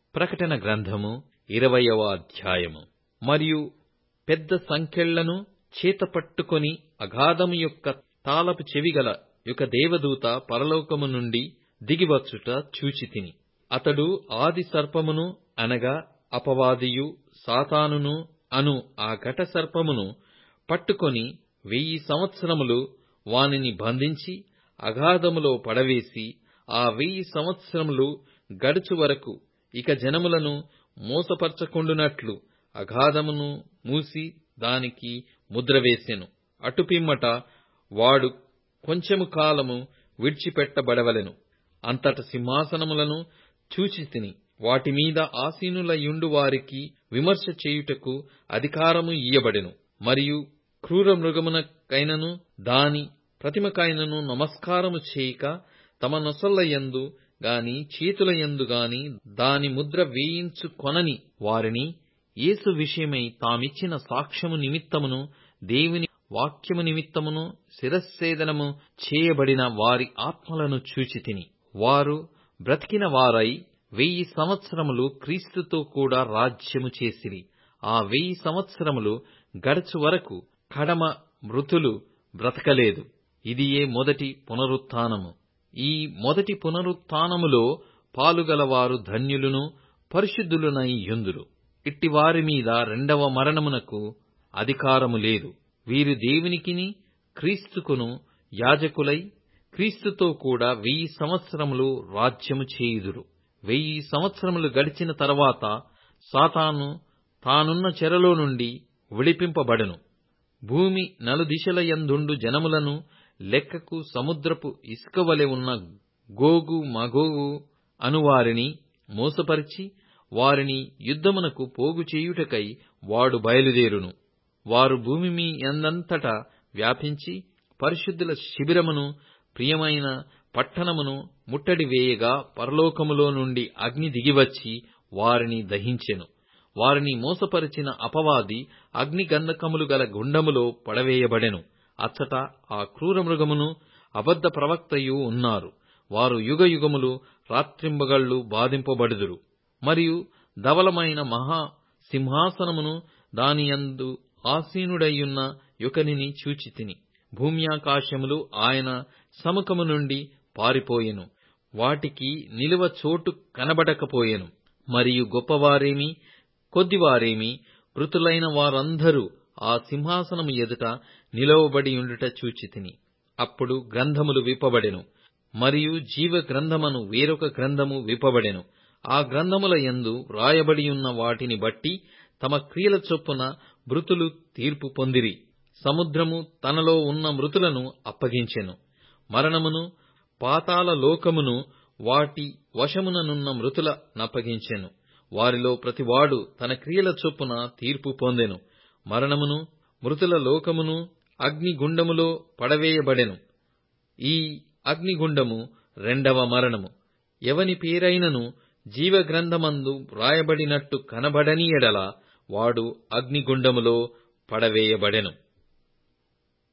ప్రకటన గ్రంథము 20వ అధ్యాయము. మరియు పెద్ద సంకెళ్లను చేతపట్టుకొని అగాధము యొక్క తాళపు చెవిగల యొక్క దేవదూత పరలోకము నుండి దిగివచ్చుట చూచితిని. అతడు ఆది సర్పమును అనగా అపవాదియు సాతానును అను ఆ ఘట సర్పమును పట్టుకొని 1000 సంవత్సరములు వానిని బంధించి అగాధములో పడవేసి, ఆ 1000 సంవత్సరములు గడుచు వరకు ఇక జనములను మోసపరచకుండునట్లు అగాధమును మూసి దానికి ముద్ర వేసెను. అటుపిమ్మట వాడు కొంచెము కాలము విడిచిపెట్టబడవలెను. అంతట సింహాసనములను చూచితిని. వాటి మీద ఆసీనులయుండు వారికి విమర్శ చేయుటకు అధికారము ఇయ్యబడెను. మరియు క్రూర మృగమునకైనను దాని ప్రతిమకైనను నమస్కారము చేయక తమ నొసళ్ళయందు గాని చేతులయందు గాని దాని ముద్ర వేయించుకొనని వారిని, యేసు విషయమై తామిచ్చిన సాక్ష్యము నిమిత్తమును దేవుని వాక్యము నిమిత్తమును శిరచ్ఛేదనము చేయబడిన వారి ఆత్మలను చూచితిని. వారు బ్రతికిన వారై 1000 సంవత్సరములు క్రీస్తుతో కూడా రాజ్యము చేసిరి. ఆ 1000 సంవత్సరములు గడచు వరకు కడమ మృతులు బ్రతకలేదు. ఇదియే మొదటి పునరుత్థానము. ఈ మొదటి పునరుత్థానములో పాలుగలవారు ధన్యులును పరిశుద్ధులునై యుందురు. ఇట్టి వారి మీద రెండవ మరణమునకు అధికారము లేదు. వీరు దేవునికిని క్రీస్తుకును యాజకులై క్రీస్తుతో కూడా 1000 సంవత్సరములు రాజ్యము చేయుదురు. 1000 సంవత్సరములు గడిచిన తరువాత సాతాను తానున్న చెరలో నుండి విడిపింపబడును. భూమి నలుదిశలయందుండు జనములను లెక్కకు సముద్రపు ఇసుకవలె ఉన్న గోగు మగోగు అనువారిని మోసపరిచి వారిని యుద్ధమునకు పోగు చేయుటకై వాడు బయలుదేరును. వారు భూమి మీదందంతటా వ్యాపించి పరిశుద్ధుల శిబిరమును ప్రియమైన పట్టణమును ముట్టడి వేయగా పరలోకములో నుండి అగ్ని దిగివచ్చి వారిని దహించెను. వారిని మోసపరిచిన అపవాది అగ్ని గంధకములు గల గుండములో పడవేయబడెను. అచ్చట ఆ క్రూర మృగమును అబద్ధ ప్రవక్తయు ఉన్నారు. వారు యుగయుగములు రాత్రింబగళ్ళు బాధింపబడుదురు. మరియు ధవలమైన మహా సింహాసనమును దానియందు ఆసీనుడైయున్న యొకనిని చూచితిని. భూమ్యాకాశములు ఆయన సముఖము నుండి పారిపోయెను. వాటికి నిలువ చోటు కనబడకపోయెను. మరియు గొప్పవారేమి కొద్దివారేమి మృతులైన వారందరూ ఆ సింహాసనము ఎదుట నిలవబడియుండుట చూచితిని. అప్పుడు గ్రంథములు విప్పబడెను. మరియు జీవ గ్రంథమను వేరొక గ్రంథము విప్పబడెను. ఆ గ్రంథముల యందు వ్రాయబడియున్న వాటిని బట్టి తమ క్రియల చొప్పున మృతులు తీర్పు పొందిరి. సముద్రము తనలో ఉన్న మృతులను అప్పగించెను. మరణమును పాతాళ లోకమును వాటి వశముననున్న మృతుల నప్పగించెను. వారిలో ప్రతివాడు తన క్రియల చొప్పున తీర్పు పొందెను. మరణమును మృతుల లోకమును అగ్నిగుండములో పడవేయబడెను. ఈ అగ్నిగుండము రెండవ మరణము. ఎవని పేరైనను జీవగ్రంథమందు వ్రాయబడినట్టు కనబడని ఎడల వాడు అగ్నిగుండములో పడవేయబడెను.